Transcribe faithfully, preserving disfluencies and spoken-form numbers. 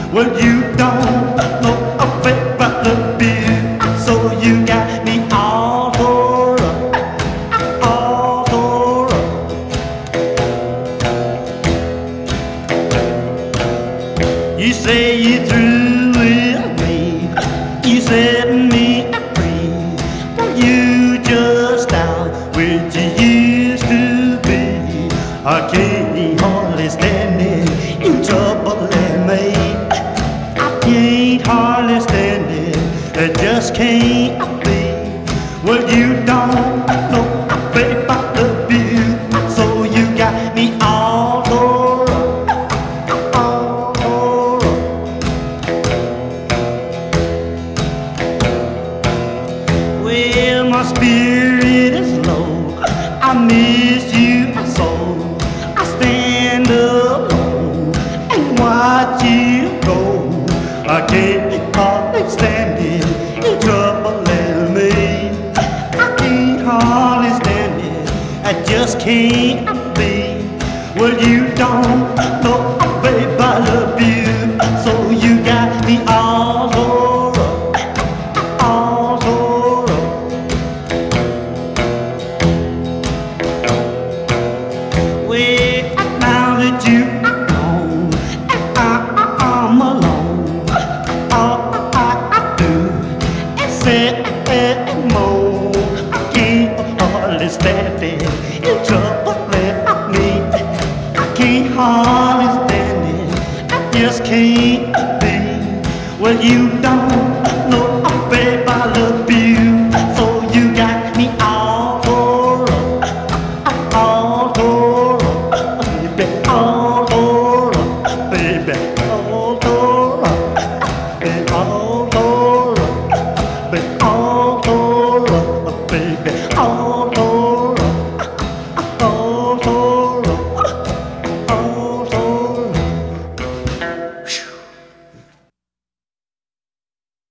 Well, you don't know a bit about the beer, so you got me all tore up, all tore up. You say you through with me, you set me free. Well, you just out where you used to be. I can't hardly stand it, you troubling me. I can't hardly stand it, it just can't be. Well, you don't know a bit about the view, so you got me all tore up, all tore up. Well, my spirit is low, I miss you so. I stand alone and watch you go. I can't hardly stand it, you're troubling me. I can't hardly stand it, I just can't be. Well, you don't know, babe, I love you, so you got me all tore up, all tore up. Well, now that you are gone and I, I'm alone, all I, I do is sit and moan. I can't hardly stand it, you're troubling me. I can't hardly stand it, I just can't be. Well, you